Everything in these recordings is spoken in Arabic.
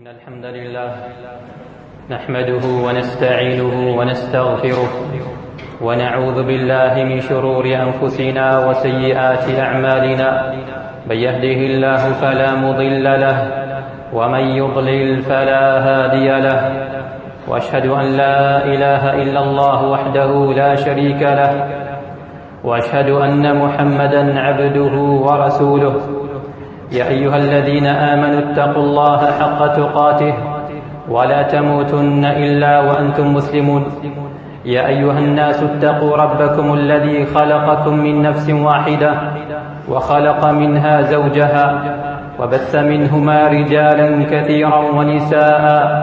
الحمد لله نحمده ونستعينه ونستغفره ونعوذ بالله من شرور أنفسنا وسيئات أعمالنا. من يهده الله فلا مضل له ومن يضلل فلا هادي له، وأشهد أن لا إله إلا الله وحده لا شريك له، وأشهد أن محمدا عبده ورسوله. يا أيها الذين آمنوا اتقوا الله حق تقاته ولا تموتن إلا وأنتم مسلمون. يا أيها الناس اتقوا ربكم الذي خلقكم من نفس واحدة وخلق منها زوجها وبث منهما رجالا كثيرا ونساء،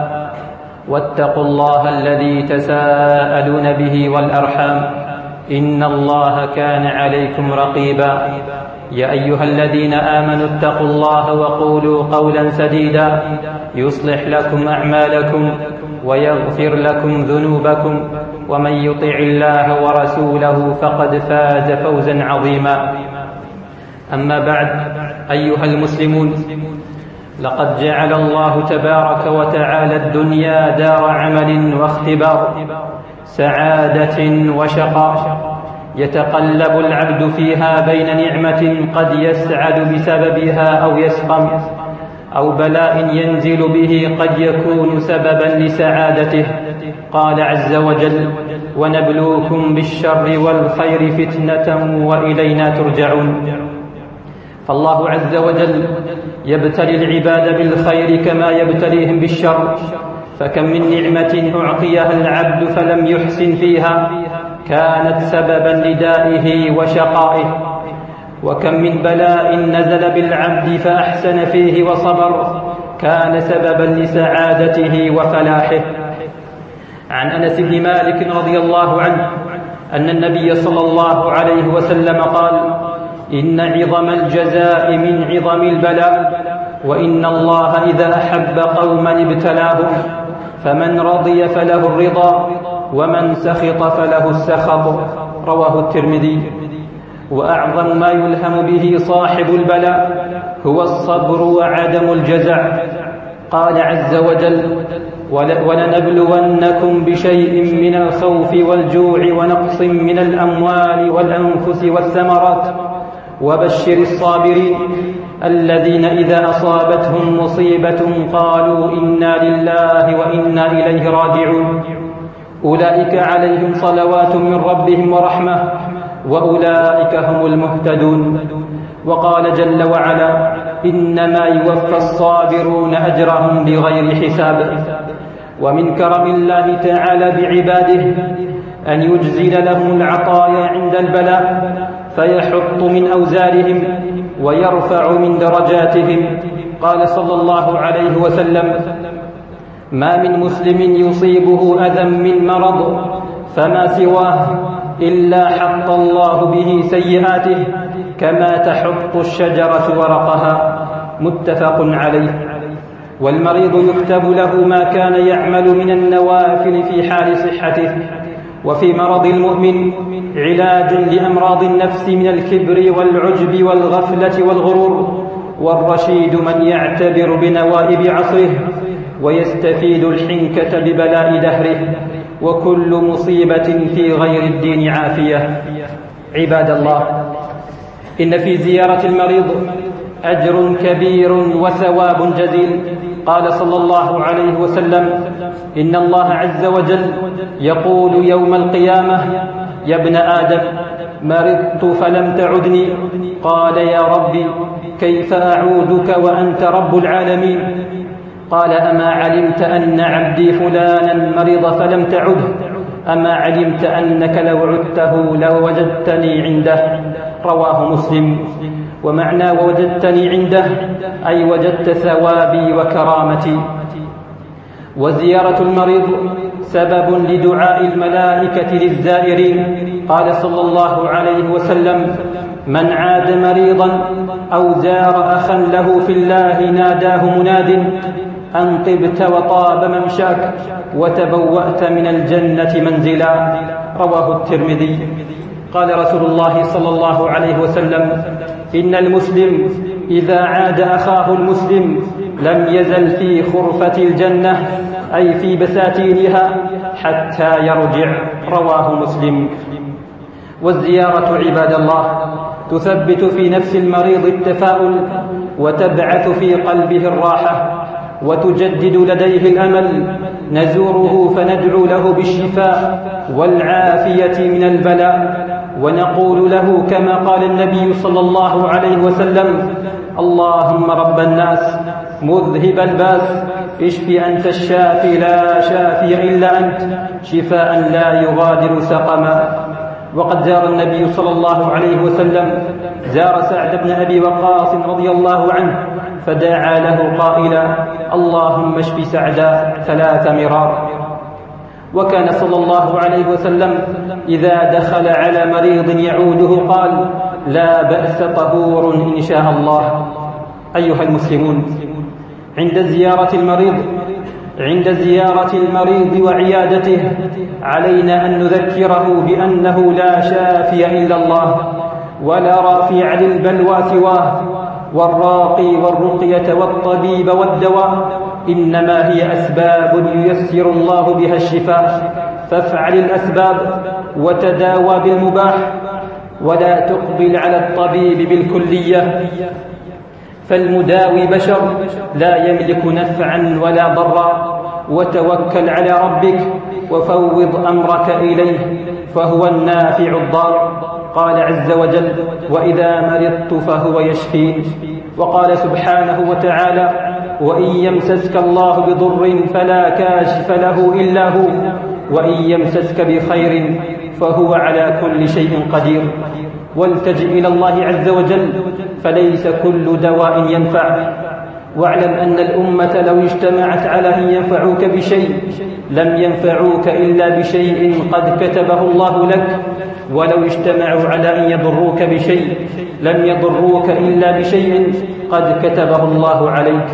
واتقوا الله الذي تساءلون به والأرحام إن الله كان عليكم رقيبا. يا أيها الذين آمنوا اتقوا الله وقولوا قولا سديدا يصلح لكم أعمالكم ويغفر لكم ذنوبكم، ومن يطع الله ورسوله فقد فاز فوزا عظيما. أما بعد، أيها المسلمون، لقد جعل الله تبارك وتعالى الدنيا دار عمل واختبار، سعادة وشقاء، يتقلب العبد فيها بين نعمة قد يسعد بسببها أو يسقم، أو بلاء ينزل به قد يكون سببا لسعادته. قال عز وجل: ونبلوكم بالشر والخير فتنة وإلينا ترجعون. فالله عز وجل يبتلي العباد بالخير كما يبتليهم بالشر، فكم من نعمة أعطيها العبد فلم يحسن فيها كانت سببا لدائه وشقائه، وكم من بلاء نزل بالعبد فأحسن فيه وصبر كان سببا لسعادته وفلاحه. عن أنس بن مالك رضي الله عنه أن النبي صلى الله عليه وسلم قال: إن عظم الجزاء من عظم البلاء، وإن الله إذا أحب قوما ابتلاهم، فمن رضي فله الرضا ومن سخط فله السخط. رواه الترمذي. وأعظم ما يلهم به صاحب البلاء هو الصبر وعدم الجزع. قال عز وجل: ولنبلونكم بشيء من الخوف والجوع ونقص من الأموال والأنفس والثمرات وبشر الصابرين الذين إذا أصابتهم مصيبة قالوا إنا لله وإنا إليه راجعون، أولئك عليهم صلوات من ربهم ورحمة وأولئك هم المهتدون. وقال جل وعلا: إنما يوفى الصابرون أجرهم بغير حساب. ومن كرم الله تعالى بعباده أن يجزل لهم العطايا عند البلاء، فيحط من أوزارهم ويرفع من درجاتهم. قال صلى الله عليه وسلم: ما من مسلم يصيبه أذى من مرض فما سواه إلا حط الله به سيئاته كما تحط الشجرة ورقها. متفق عليه. والمريض يكتب له ما كان يعمل من النوافل في حال صحته. وفي مرض المؤمن علاج لأمراض النفس من الكبر والعجب والغفلة والغرور. والرشيد من يعتبر بنوائب عصره ويستفيد الحنكة ببلاء دهره. وكل مصيبة في غير الدين عافية. عباد الله، إن في زيارة المريض أجر كبير وثواب جزيل. قال صلى الله عليه وسلم: إن الله عز وجل يقول يوم القيامة: يا ابن آدم، مرضت فلم تعدني. قال: يا ربي، كيف أعودك وأنت رب العالمين؟ قال: أما علمت أن عبدي فلانا مرض فلم تعده؟ أما علمت أنك لو عدته لوجدتني عنده؟ رواه مسلم. ومعنى وجدتني عنده أي وجدت ثوابي وكرامتي. وزيارة المريض سبب لدعاء الملائكة للزائرين. قال صلى الله عليه وسلم: من عاد مريضا أو زار أخا له في الله ناداه مناد أن طبت وطاب ممشاك وتبوأت من الجنة منزلا. رواه الترمذي. قال رسول الله صلى الله عليه وسلم: إن المسلم إذا عاد أخاه المسلم لم يزل في خرفة الجنة أي في بساتينها حتى يرجع. رواه مسلم. والزيارة عباد الله تثبت في نفس المريض التفاؤل وتبعث في قلبه الراحة وتجدد لديه الأمل. نزوره فندعو له بالشفاء والعافية من البلاء، ونقول له كما قال النبي صلى الله عليه وسلم: اللهم رب الناس مذهب الباس اشف أنت الشافي لا شافي إلا أنت شفاء لا يغادر سقما. وقد زار النبي صلى الله عليه وسلم سعد بن أبي وقاص رضي الله عنه فدعا له قائلا: اللهم اشف سعدا 3 مرار. وكان صلى الله عليه وسلم إذا دخل على مريض يعوده قال: لا بأس طهور إن شاء الله. أيها المسلمون، عند زيارة المريض وعيادته علينا أن نذكره بأنه لا شافي إلا الله ولا رافع للبلوى سواه، والراقي والرقية والطبيب والدواء إنما هي أسباب ييسر الله بها الشفاء، فافعل الأسباب وتداوى بالمباح ولا تقبل على الطبيب بالكلية، فالمداوي بشر لا يملك نفعا ولا ضرا. وتوكل على ربك وفوض أمرك إليه فهو النافع الضار. قال عز وجل: وإذا مرضت فهو يشفين. وقال سبحانه وتعالى: وإن يمسسك الله بضر فلا كاشف له إلا هو وإن يمسسك بخير فهو على كل شيء قدير. والتجئ إلى الله عز وجل فليس كل دواء ينفع. واعلم أن الأمة لو اجتمعت على أن ينفعوك بشيء لم ينفعوك إلا بشيء قد كتبه الله لك، ولو اجتمعوا على أن يضروك بشيء لم يضروك إلا بشيء قد كتبه الله عليك.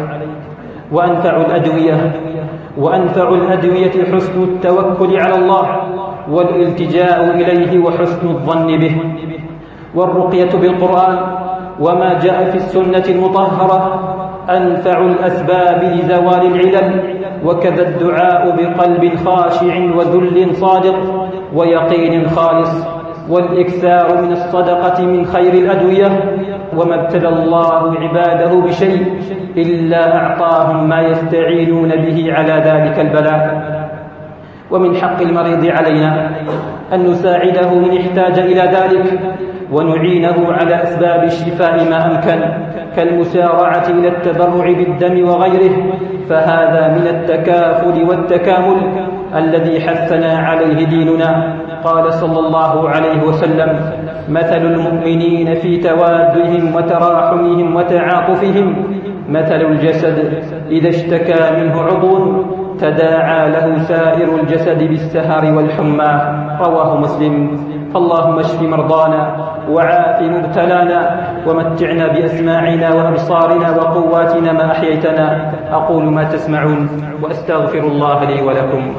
وأنفع الأدوية حسن التوكل على الله والالتجاء إليه وحسن الظن به. والرقية بالقرآن وما جاء في السنة المطهرة أنفع الأسباب لزوال العلل، وكذا الدعاء بقلب خاشع وذل صادق ويقين خالص، والإكثار من الصدقة من خير الأدوية. وما ابتلى الله عباده بشيء إلا أعطاهم ما يستعينون به على ذلك البلاء. ومن حق المريض علينا أن نساعده إن احتاج إلى ذلك ونعينه على أسباب الشفاء ما أمكن، كالمسارعة إلى التبرع بالدم وغيره، فهذا من التكافل والتكامل الذي حثنا عليه ديننا. قال صلى الله عليه وسلم: مثل المؤمنين في توادهم وتراحمهم وتعاطفهم مثل الجسد إذا اشتكى منه عضو تداعى له سائر الجسد بالسهر والحمى. رواه مسلم. فاللهم اشف مرضانا وعاف مبتلانا ومتعنا بأسماعنا وأبصارنا وقواتنا ما أحييتنا. أقول ما تسمعون وأستغفر الله لي ولكم.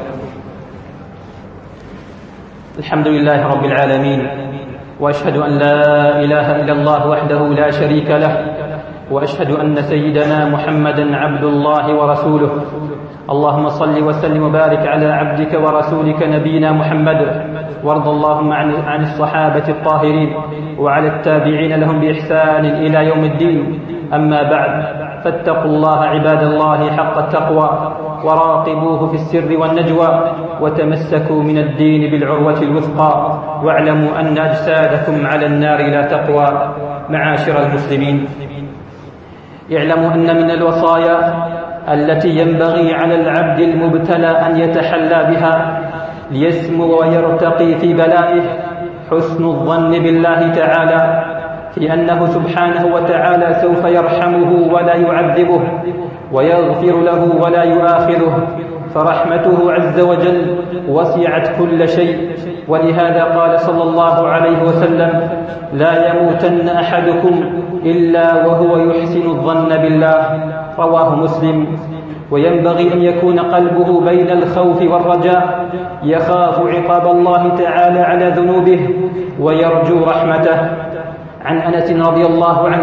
الحمد لله رب العالمين، وأشهد أن لا إله إلا الله وحده لا شريك له، وأشهد أن سيدنا محمدا عبد الله ورسوله. اللهم صل وسلم وبارك على عبدك ورسولك نبينا محمد، وارض اللهم عن الصحابة الطاهرين وعلى التابعين لهم بإحسان إلى يوم الدين. أما بعد، فاتقوا الله عباد الله حق التقوى، وراقبوه في السر والنجوى، وتمسكوا من الدين بالعروة الوثقى، واعلموا أن أجسادكم على النار لا تقوى. معاشر المسلمين، اعلموا أن من الوصايا التي ينبغي على العبد المبتلى أن يتحلى بها ليسمو ويرتقي في بلائه حسن الظن بالله تعالى في أنه سبحانه وتعالى سوف يرحمه ولا يعذبه، ويغفر له ولا يؤاخذه، فرحمته عز وجل وسعت كل شيء. ولهذا قال صلى الله عليه وسلم: لا يموتن أحدكم إلا وهو يحسن الظن بالله. رواه مسلم. وينبغي أن يكون قلبه بين الخوف والرجاء، يخاف عقاب الله تعالى على ذنوبه ويرجو رحمته. عن أنس رضي الله عنه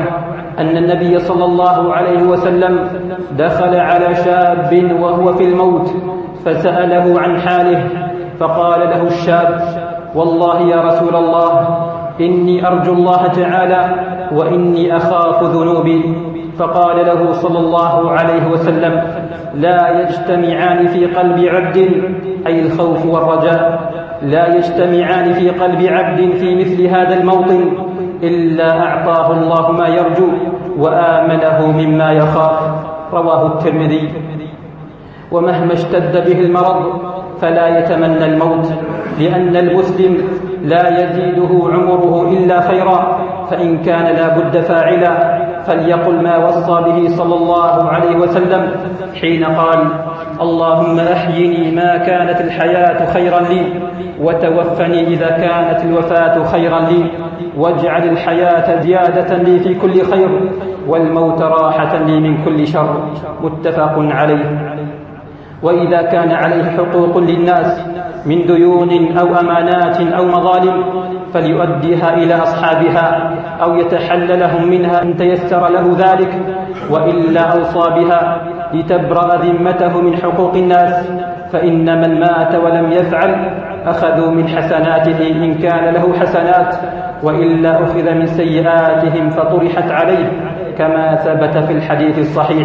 أن النبي صلى الله عليه وسلم دخل على شاب وهو في الموت فسأله عن حاله، فقال له الشاب: والله يا رسول الله إني أرجو الله تعالى وإني أخاف ذنوبي. فقال له صلى الله عليه وسلم: لا يجتمعان في قلب عبد، أي الخوف والرجاء، لا يجتمعان في قلب عبد في مثل هذا الموطن إلا أعطاه الله ما يرجو وآمنه مما يخاف. رواه الترمذي. ومهما اشتد به المرض فلا يتمنى الموت، لأن المسلم لا يزيده عمره إلا خيرا، فإن كان لا بد فاعلا فليقل ما وصى به صلى الله عليه وسلم حين قال: اللهم أحيني ما كانت الحياة خيرا لي، وتوفني إذا كانت الوفاة خيرا لي، واجعل الحياة زيادة لي في كل خير، والموت راحة لي من كل شر. متفق عليه. وإذا كان عليه حقوق للناس من ديون أو أمانات أو مظالم فليؤديها إلى أصحابها أو يتحل لهم منها إن تيسر له ذلك، وإلا أوصى بها لتبرأ ذمته من حقوق الناس، فإن من مات ولم يفعل أخذوا من حسناته إن كان له حسنات، وإلا أخذ من سيئاتهم فطرحت عليه، كما ثبت في الحديث الصحيح.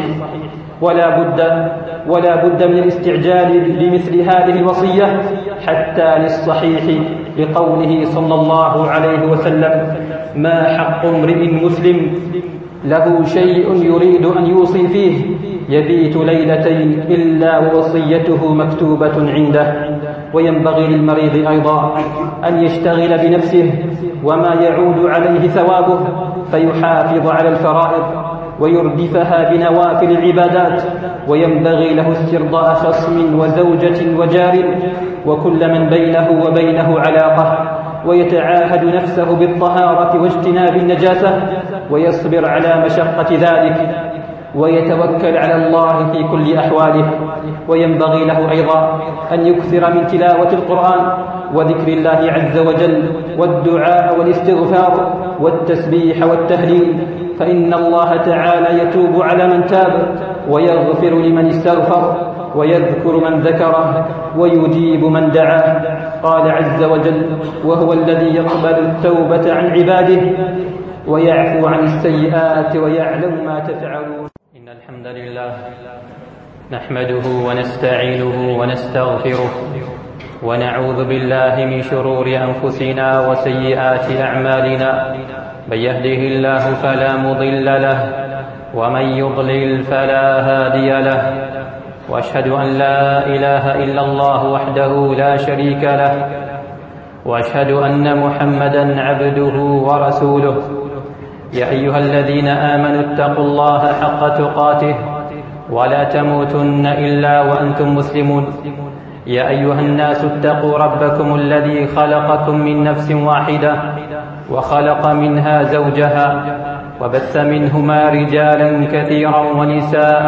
ولا بد من الاستعجال بمثل هذه الوصية حتى للصحيح، لقوله صلى الله عليه وسلم: ما حق امرئ مسلم له شيء يريد أن يوصي فيه يبيت ليلتين إلا ووصيته مكتوبة عنده. وينبغي للمريض أيضا أن يشتغل بنفسه وما يعود عليه ثوابه، فيحافظ على الفرائض ويردفها بنوافل العبادات، وينبغي له استرضاء خصم وزوجة وجار وكل من بينه وبينه علاقة، ويتعاهد نفسه بالطهارة واجتناب النجاسة، ويصبر على مشقة ذلك، ويتوكل على الله في كل أحواله. وينبغي له أيضا أن يكثر من تلاوة القرآن وذكر الله عز وجل والدعاء والاستغفار والتسبيح والتهليل، فإن الله تعالى يتوب على من تاب ويغفر لمن استغفر ويذكر من ذكره ويجيب من دعاه. قال عز وجل: وهو الذي يقبل التوبة عن عباده ويعفو عن السيئات ويعلم ما تفعلون. إن الحمد لله نحمده ونستعينه ونستغفره ونعوذ بالله من شرور أنفسنا وسيئات أعمالنا، من يهده الله فلا مضل له ومن يضلل فلا هادي له، وأشهد أن لا إله إلا الله وحده لا شريك له، وأشهد أن محمدا عبده ورسوله. يا أيها الذين آمنوا اتقوا الله حق تقاته ولا تموتن إلا وأنتم مسلمون. يا أيها الناس اتقوا ربكم الذي خلقكم من نفس واحدة وخلق منها زوجها وبث منهما رجالا كثيرا ونساء،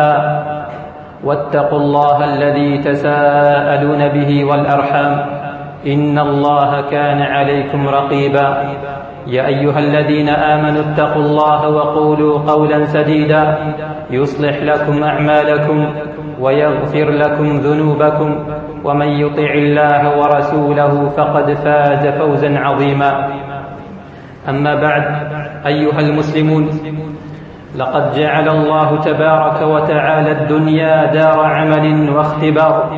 واتقوا الله الذي تساءلون به والأرحام، إن الله كان عليكم رقيبا. يا أيها الذين آمنوا اتقوا الله وقولوا قولا سديدا يصلح لكم أعمالكم ويغفر لكم ذنوبكم، ومن يطع الله ورسوله فقد فاز فوزا عظيما. أما بعد، أيها المسلمون، لقد جعل الله تبارك وتعالى الدنيا دار عمل واختبار،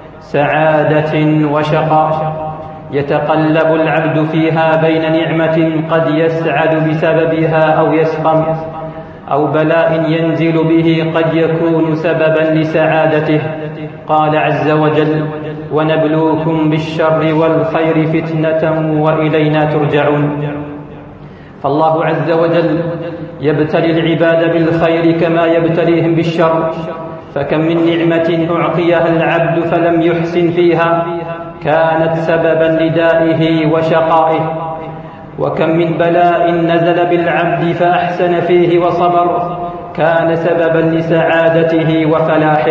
سعادة وشقاء، يتقلب العبد فيها بين نعمة قد يسعد بسببها أو يسقم، أو بلاء ينزل به قد يكون سببا لسعادته. قال عز وجل: ونبلوكم بالشر والخير فتنة وإلينا ترجعون. فالله عز وجل يبتلي العباد بالخير كما يبتليهم بالشر، فكم من نعمة أعطيها العبد فلم يحسن فيها كانت سببا لدائه وشقائه، وكم من بلاء نزل بالعبد فأحسن فيه وصبر كان سببا لسعادته وفلاحه.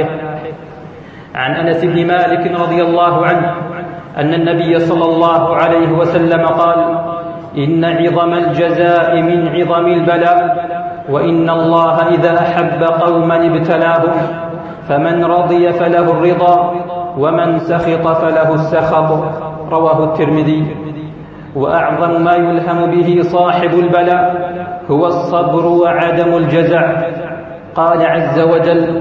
عن أنس بن مالك رضي الله عنه أن النبي صلى الله عليه وسلم قال: إن عظم الجزاء من عظم البلاء، وإن الله إذا أحب قوما ابتلاهم، فمن رضي فله الرضا ومن سخط فله السخط. رواه الترمذي. وأعظم ما يلهم به صاحب البلاء هو الصبر وعدم الجزع. قال عز وجل: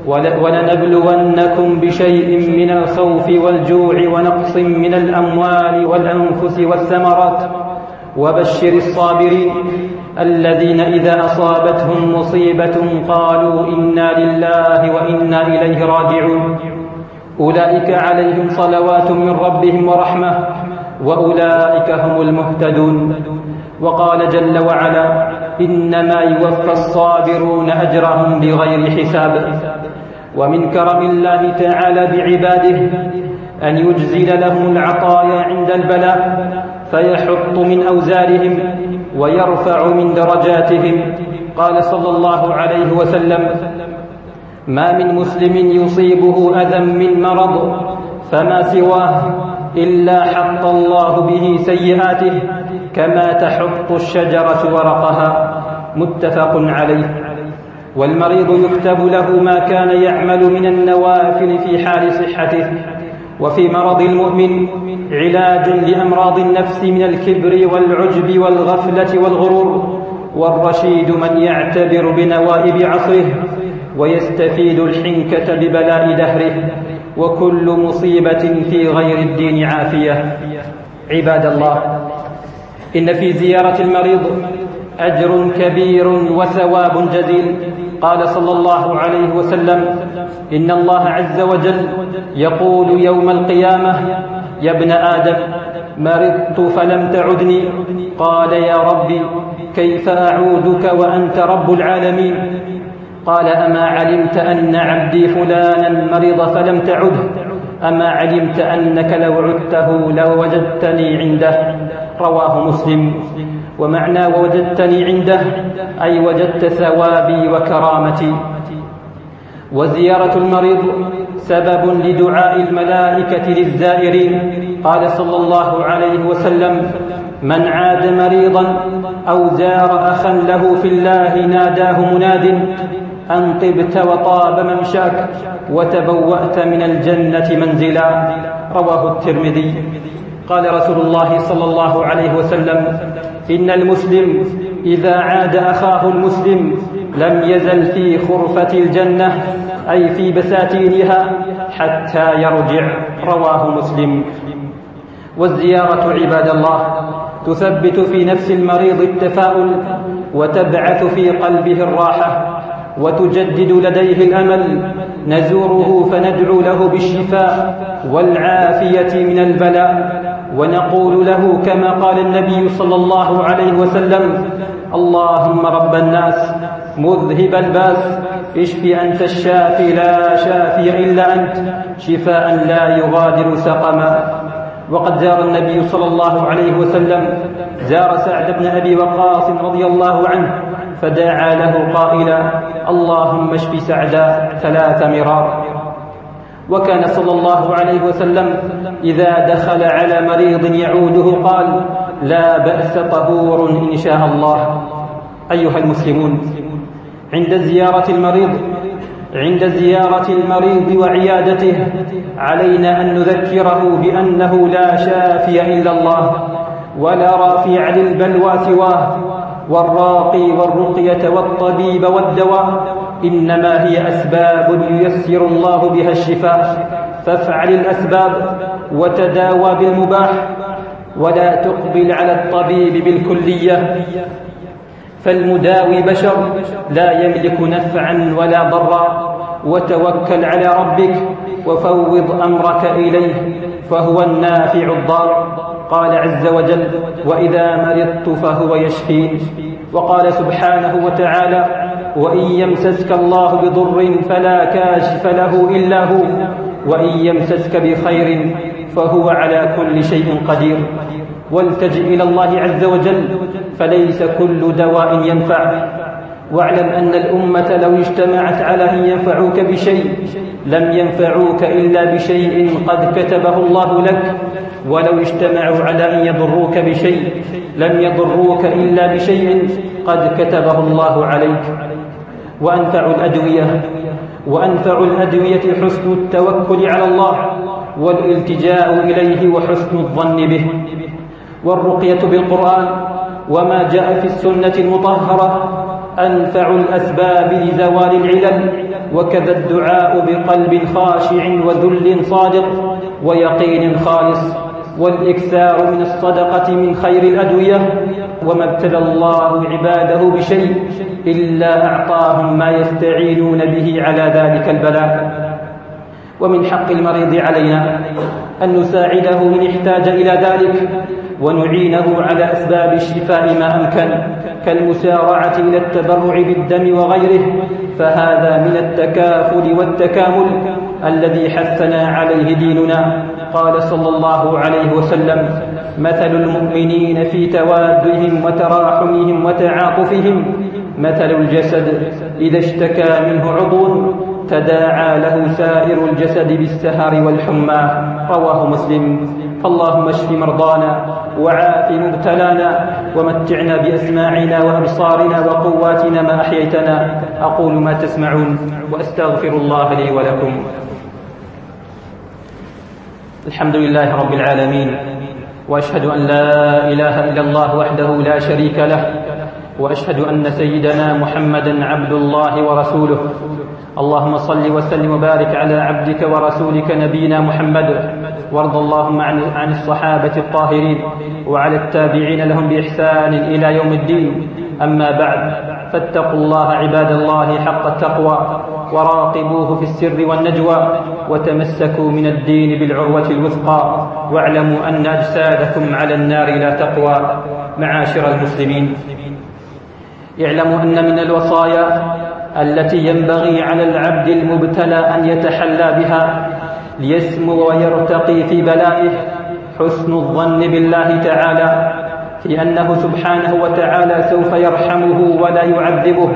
ولنبلونكم بشيء من الخوف والجوع ونقص من الأموال والأنفس والثمرات وبشر الصابرين الذين إذا أصابتهم مصيبة قالوا إنا لله وإنا إليه راجعون، أولئك عليهم صلوات من ربهم ورحمة وأولئك هم المهتدون. وقال جل وعلا: إنما يوفى الصابرون أجرهم بغير حساب. ومن كرم الله تعالى بعباده أن يجزل لهم العطايا عند البلاء، فيحط من أوزارهم ويرفع من درجاتهم. قال صلى الله عليه وسلم: ما من مسلم يصيبه أذى من مرض فما سواه إلا حط الله به سيئاته كما تحط الشجرة ورقها. متفق عليه. والمريض يكتب له ما كان يعمل من النوافل في حال صحته. وفي مرض المؤمن علاج لأمراض النفس من الكبر والعجب والغفلة والغرور. والرشيد من يعتبر بنوائب عصره ويستفيد الحنكة ببلاء دهره. وكل مصيبة في غير الدين عافية. عباد الله، إن في زيارة المريض أجر كبير وثواب جزيل. قال صلى الله عليه وسلم: إن الله عز وجل يقول يوم القيامة: يا ابن آدم، مرضت فلم تعدني. قال: يا ربي، كيف أعودك وأنت رب العالمين؟ قال: أما علمت أن عبدي فلانا مرض فلم تعده؟ أما علمت أنك لو عدته لوجدتني عنده؟ رواه مسلم. ومعنى ووجدتني عنده أي وجدت ثوابي وكرامتي. وزيارة المريض سبب لدعاء الملائكة للزائرين. قال صلى الله عليه وسلم: من عاد مريضا أو زار أخا له في الله ناداه مناد أن طبت وطاب ممشاك وتبوأت من الجنة منزلا. رواه الترمذي. قال رسول الله صلى الله عليه وسلم: إن المسلم إذا عاد أخاه المسلم لم يزل في خرفة الجنة، أي في بساتينها، حتى يرجع. رواه مسلم. والزيارة عباد الله تثبت في نفس المريض التفاؤل وتبعث في قلبه الراحة وتجدد لديه الأمل. نزوره فندعو له بالشفاء والعافية من البلاء، ونقول له كما قال النبي صلى الله عليه وسلم: اللهم رب الناس مذهب الباس اشف أنت الشافي لا شافي إلا أنت شفاء لا يغادر سقما. وقد زار النبي صلى الله عليه وسلم سعد بن أبي وقاص رضي الله عنه فدعا له قائلا: اللهم اشف سعدا 3 مرار. وكان صلى الله عليه وسلم إذا دخل على مريض يعوده قال: لا بأس طهور إن شاء الله. أيها المسلمون، عند زيارة المريض وعيادته علينا أن نذكره بأنه لا شافي إلا الله ولا رافع للبلوى سواه، والراقي والرقية والطبيب والدواء إنما هي أسباب ييسر الله بها الشفاء. فافعل الأسباب وتداوى بالمباح، ولا تقبل على الطبيب بالكلية، فالمداوي بشر لا يملك نفعا ولا ضرا. وتوكل على ربك وفوض أمرك إليه فهو النافع الضار. قال عز وجل: وإذا مرضت فهو يشفين. وقال سبحانه وتعالى: وإن يمسسك الله بضر فلا كاشف له إلا هو وإن يمسسك بخير فهو على كل شيء قدير. والتجئ إلى الله عز وجل فليس كل دواء ينفع. واعلم أن الأمة لو اجتمعت على أن ينفعوك بشيء لم ينفعوك إلا بشيء قد كتبه الله لك، ولو اجتمعوا على أن يضروك بشيء لم يضروك إلا بشيء قد كتبه الله عليك. وأنفع الأدوية حسن التوكل على الله والالتجاء إليه وحسن الظن به. والرقية بالقرآن وما جاء في السنة المطهرة أنفع الأسباب لزوال العلل، وكذا الدعاء بقلب خاشع وذل صادق ويقين خالص، والإكثار من الصدقة من خير الأدوية. وما ابتلى الله عباده بشيء إلا أعطاهم ما يستعينون به على ذلك البلاء. ومن حق المريض علينا أن نساعده إن احتاج إلى ذلك، ونعينه على أسباب الشفاء ما أمكن، كالمسارعة إلى التبرع بالدم وغيره، فهذا من التكافل والتكامل الذي حثنا عليه ديننا. قال صلى الله عليه وسلم: مثل المؤمنين في توادهم وتراحمهم وتعاطفهم مثل الجسد إذا اشتكى منه عضو تداعى له سائر الجسد بالسهر والحمى. رواه مسلم. فاللهم اشف مرضانا وعاف مبتلانا ومتعنا بأسماعنا وأبصارنا وقواتنا ما أحييتنا. أقول ما تسمعون وأستغفر الله لي ولكم. الحمد لله رب العالمين، وأشهد أن لا إله إلا الله وحده لا شريك له، وأشهد أن سيدنا محمدا عبد الله ورسوله. اللهم صل وسلم وبارك على عبدك ورسولك نبينا محمد، وارض اللهم عن الصحابة الطاهرين وعلى التابعين لهم بإحسان إلى يوم الدين. أما بعد، فاتقوا الله عباد الله حق التقوى، وراقبوه في السر والنجوى، وتمسكوا من الدين بالعروة الوثقى، واعلموا أن أجسادكم على النار لا تقوى. معاشر المسلمين، اعلموا أن من الوصايا التي ينبغي على العبد المبتلى أن يتحلى بها ليسمو ويرتقي في بلائه حسن الظن بالله تعالى في أنه سبحانه وتعالى سوف يرحمه ولا يعذبه،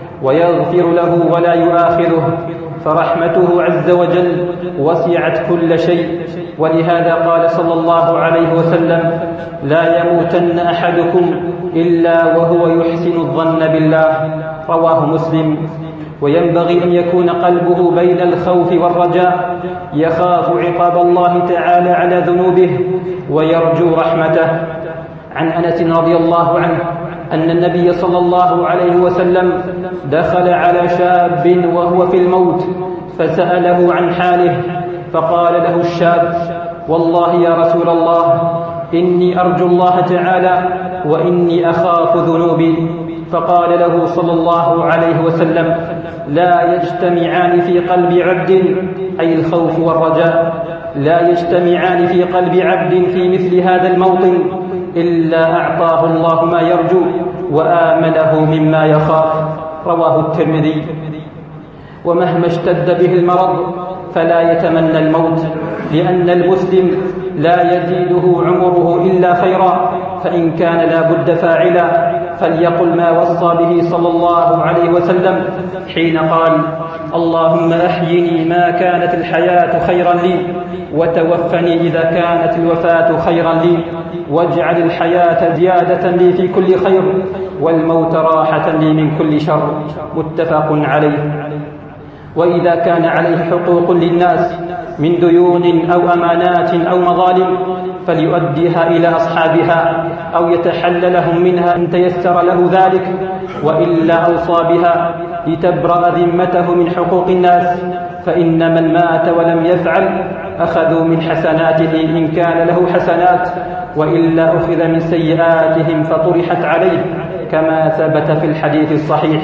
ويغفر له ولا يؤاخذه، فرحمته عز وجل وسعت كل شيء. ولهذا قال صلى الله عليه وسلم: لا يموتن أحدكم إلا وهو يحسن الظن بالله. رواه مسلم. وينبغي أن يكون قلبه بين الخوف والرجاء، يخاف عقاب الله تعالى على ذنوبه ويرجو رحمته. عن أنس رضي الله عنه أن النبي صلى الله عليه وسلم دخل على شاب وهو في الموت فسأله عن حاله، فقال له الشاب: والله يا رسول الله، إني أرجو الله تعالى وإني أخاف ذنوبي. فقال له صلى الله عليه وسلم: لا يجتمعان في قلب عبد، أي الخوف والرجاء، لا يجتمعان في قلب عبد في مثل هذا الموطن إلا أعطاه الله ما يرجو وآمنه مما يخاف. رواه الترمذي. ومهما اشتد به المرض فلا يتمنى الموت، لأن المسلم لا يزيده عمره إلا خيرا، فإن كان لا بد فاعلا فليقل ما وصى به صلى الله عليه وسلم حين قال: اللهم أحيني ما كانت الحياة خيرا لي، وتوفني إذا كانت الوفاة خيرا لي، واجعل الحياة زيادة لي في كل خير، والموت راحة لي من كل شر. متفق عليه. وإذا كان عليه حقوق للناس من ديون أو أمانات أو مظالم فليؤديها إلى أصحابها أو يتحل لهم منها إن تيسر له ذلك، وإلا أوصى بها لتبرأ ذمته من حقوق الناس، فإن من مات ولم يفعل أخذوا من حسناته إن كان له حسنات، وإلا أخذ من سيئاتهم فطرحت عليه، كما ثبت في الحديث الصحيح.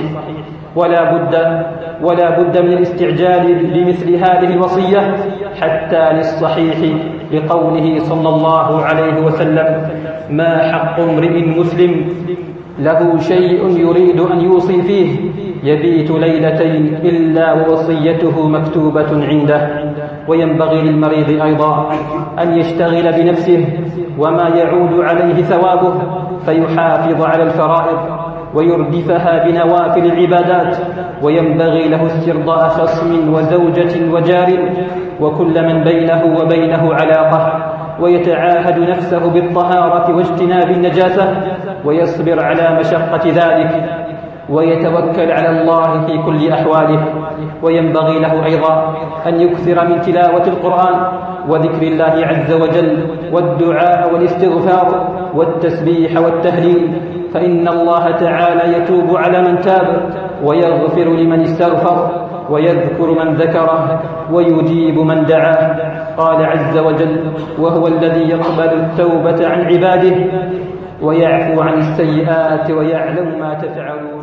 ولا بد من الاستعجال لمثل هذه الوصية حتى للصحيح، لقوله صلى الله عليه وسلم: ما حق امرئ مسلم له شيء يريد أن يوصي فيه يبيت ليلتين إلا ووصيته مكتوبة عنده. وينبغي للمريض أيضا أن يشتغل بنفسه وما يعود عليه ثوابه، فيحافظ على الفرائض ويردفها بنوافل العبادات. وينبغي له استرضاء خصم وزوجة وجار وكل من بينه وبينه علاقة، ويتعاهد نفسه بالطهارة واجتناب النجاسة ويصبر على مشقة ذلك ويتوكل على الله في كل أحواله. وينبغي له أيضا أن يكثر من تلاوة القرآن وذكر الله عز وجل والدعاء والاستغفار والتسبيح والتهليل، فإن الله تعالى يتوب على من تاب ويغفر لمن استغفر ويذكر من ذكره ويجيب من دعاه. قال عز وجل: وهو الذي يقبل التوبة عن عباده ويعفو عن السيئات ويعلم ما تفعلون.